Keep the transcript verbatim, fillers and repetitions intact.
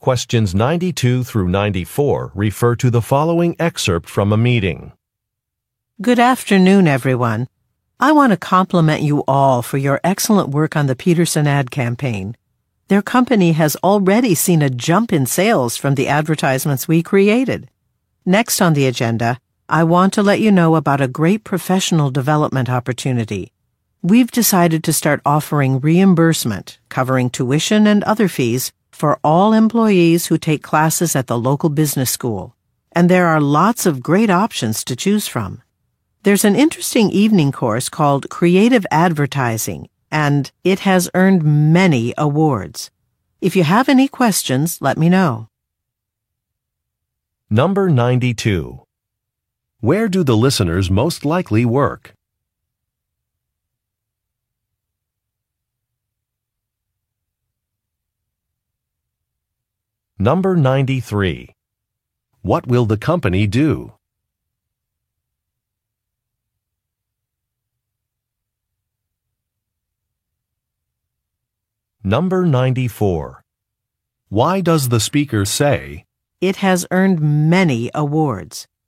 Questions ninety-two through ninety-four refer to the following excerpt from a meeting. Good afternoon, everyone. I want to compliment you all for your excellent work on the Peterson ad campaign. Their company has already seen a jump in sales from the advertisements we created. Next on the agenda, I want to let you know about a great professional development opportunity. We've decided to start offering reimbursement, covering tuition and other fees, for all employees who take classes at the local business school. And there are lots of great options to choose from. There's an interesting evening course called Creative Advertising, and it has earned many awards. If you have any questions, let me know. Number ninety-two. Where do the listeners most likely work? Number ninety-three. What will the company do? Number ninety-four. Why does the speaker say, It has earned many awards?